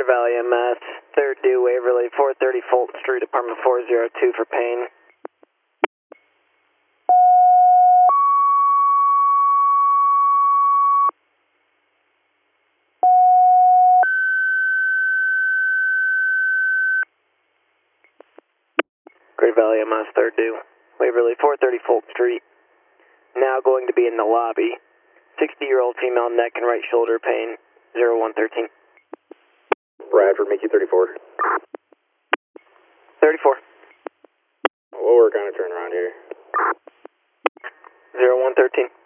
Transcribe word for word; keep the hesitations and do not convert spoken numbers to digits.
Valley M S, third due Waverly, four thirty Fulton Street, apartment four oh two for pain. Great Valley M S, third due Waverly, four thirty Fulton Street. Now going to be in the lobby. sixty-year-old female neck and right shoulder pain, zero one thirteen. Bradford, make you thirty-four. thirty-four. We'll work on a turnaround here. zero one thirteen.